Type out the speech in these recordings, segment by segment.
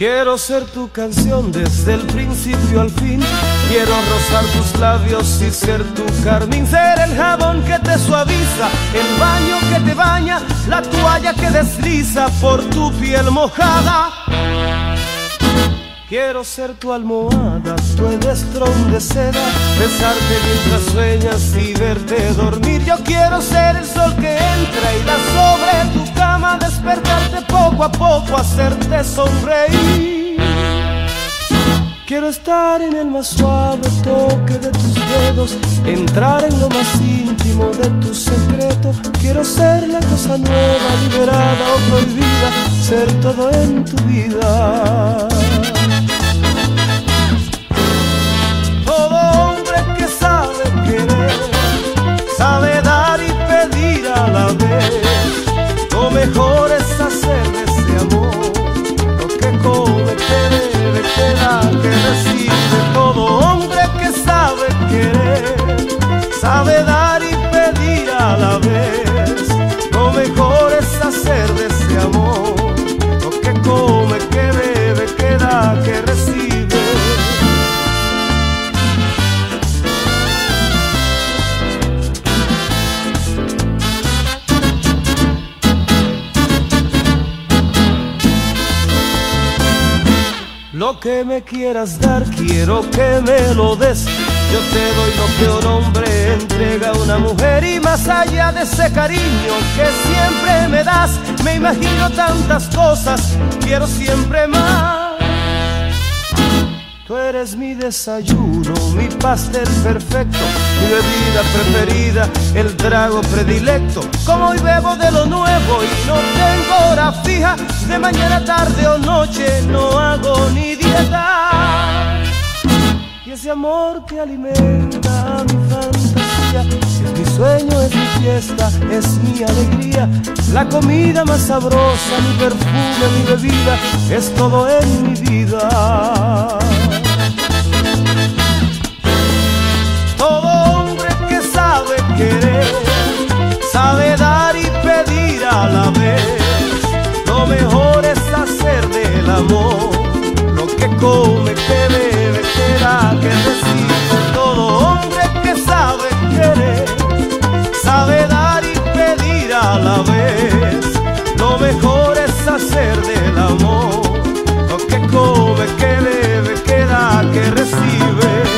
Quiero ser tu canción desde el principio al fin. Quiero rozar tus labios y ser tu carmín. Ser el jabón que te suaviza, el baño que te baña, la toalla que desliza por tu piel mojada. Quiero ser tu almohada, tu edestrón de seda, besarte mientras sueñas y verte dormir. Yo quiero ser el sol que entra y da sobre tu cama, despertarte poco a poco, hacerte sonreír. Quiero estar en el más suave toque de tus dedos, entrar en lo más íntimo de tu secreto. Quiero ser la cosa nueva, liberada o prohibida, ser todo en tu vida. Todo hombre que sabe querer, sabe dar y pedir a la vez. Lo mejor es hacer de ese amor lo que come, que debe, que da, que recibe. Todo hombre que sabe querer, sabe dar y pedir a la vez. Lo mejor es hacer de ese amor lo que come, que bebe, que da, que recibe. Lo que me quieras dar, quiero que me lo des. Yo te doy lo que un hombre entrega a una mujer. Y más allá de ese cariño que siempre me das, me imagino tantas cosas, quiero siempre más. Tú eres mi desayuno, mi pastel perfecto, mi bebida preferida, el trago predilecto. Como hoy bebo de lo nuevo y no tengo hora fija, de mañana, tarde o noche no hago ni dieta. Y ese amor que alimenta mi fantasía, es mi sueño, es mi fiesta, es mi alegría. La comida más sabrosa, mi perfume, mi bebida, es todo en mi vida. Todo hombre que sabe querer, sabe dar y pedir a la vez. Lo mejor es hacer del amor lo que come, que bebe, que da, que recibe. Todo hombre que sabe querer, sabe dar y pedir a la vez. Lo mejor es hacer del amor lo que come, que bebe, que da, que recibe.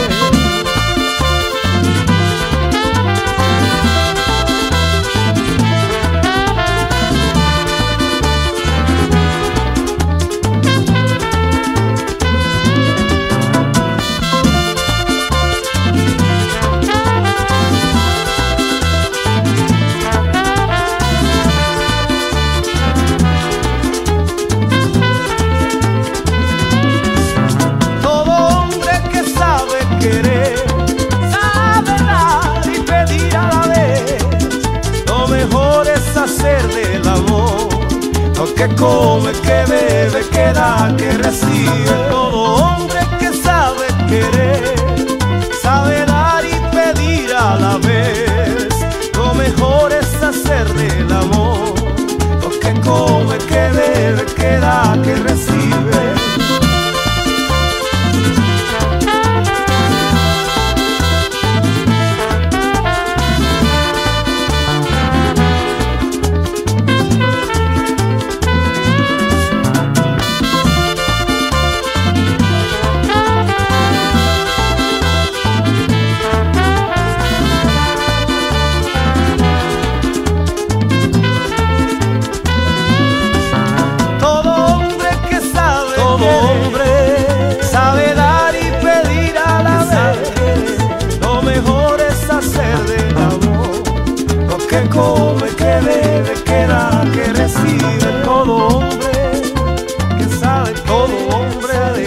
Que come, que bebe, que da, que recibe. Todo hombre que sabe querer, sabe dar y pedir a la vez. Lo mejor es hacer del amor lo que come, que bebe, que da, que recibe. Come, que bebe, que da, que recibe. Todo hombre que sabe, todo hombre